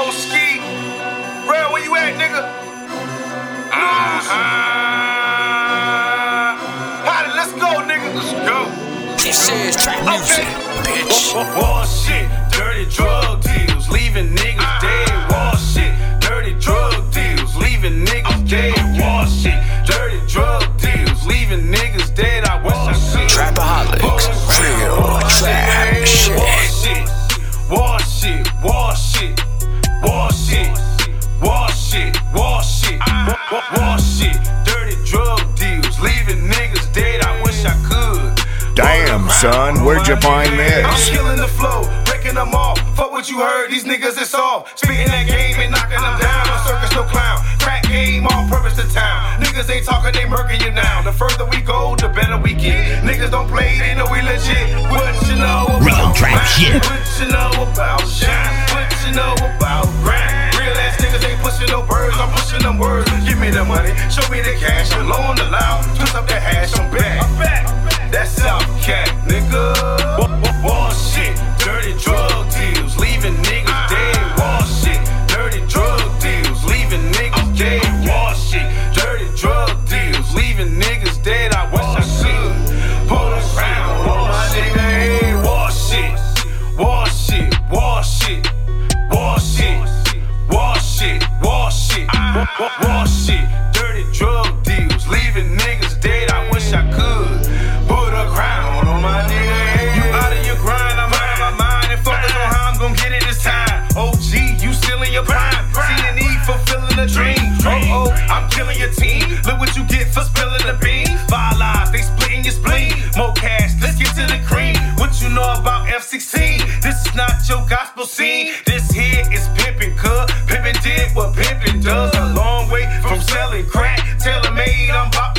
Old Ski. Bro, where you at, nigga? Howdy, let's go, nigga. Let's go. This is trap music, bitch. War shit, dirty drug deals, leaving niggas dead. War shit, dirty drug deals, leaving niggas dead. War shit, dirty drug deals, leaving niggas dead. I wish I could. Trapaholics, real trap shit. War shit, war shit, war shit, war shit, war shit, war shit, dirty drug deals, leaving niggas dead. I wish I could. Damn, son, where'd you find this? I'm killing the flow, breaking them off. Fuck what you heard, these niggas is soft. Spitting that game and knocking them down. No circus, no clown. Crack game, all purpose to town. Niggas ain't talking, they murking you now. The further we go, the better we get. Niggas don't play, they know we legit. What you know about real trap shit? What you know about shine? What you know about grind? Real ass niggas ain't pushing no birds, I'm pushing them words. Give me the money, show me the cash. I'm low on the loud, twist up that hash, I'm back. That's South Cat, nigga. War shit, dirty drug deals, leaving niggas dead. War shit, dirty drug deals, leaving niggas dead. War shit, dirty drug deals, leaving niggas dead. I wish I could pull a crown on my nigga head. War shit, war shit, war shit, war shit, war shit, war shit, war shit, dirty drug deals, leaving niggas dead. I wish I could. Put a crown on my nigga head. You out of your grind, I'm out of my mind. And focus on how I'm gon' get it this time. OG, you still in your prime. C&E fulfilling a dream. Oh, I'm killing your team. Look what you get for spilling the beans. 5 lives, they splitting your spleen. More cash, let's get to the cream. What you know about F-16? This is not your gospel scene. This here is pimpin', cuz. Pimpin' did what pimpin' does. A long way from selling crack. Tailor-made, I'm about